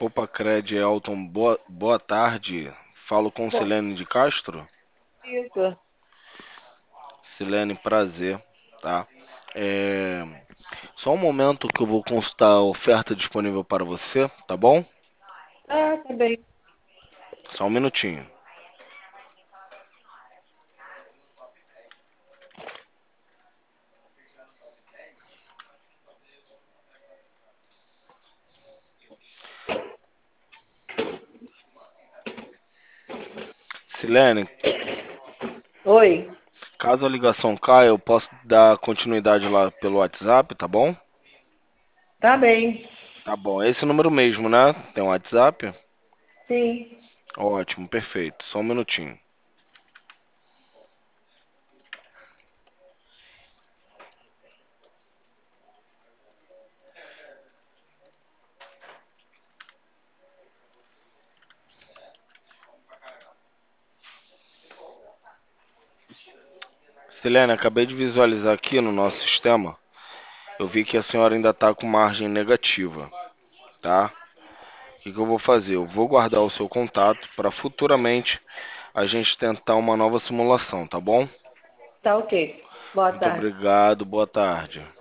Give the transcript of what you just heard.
Opa, Cred Elton, boa tarde. Falo com Bom, Silene de Castro. isso. Silene, prazer, tá? É, Só um momento que eu vou consultar a oferta disponível para você, tá bom? Tá bem. Só um minutinho. Silene, Oi, caso a ligação caia, eu posso dar continuidade lá pelo WhatsApp, tá bom? tá bem. Tá bom, é esse número mesmo, né? Tem um WhatsApp? Sim. Ótimo, perfeito. Só um minutinho. Silene, acabei de visualizar aqui no nosso sistema. Eu vi que a senhora ainda está com margem negativa, tá? O que que eu vou fazer? Eu vou guardar o seu contato para futuramente a gente tentar uma nova simulação, tá bom? Tá ok. Boa Muito tarde. obrigado, boa tarde.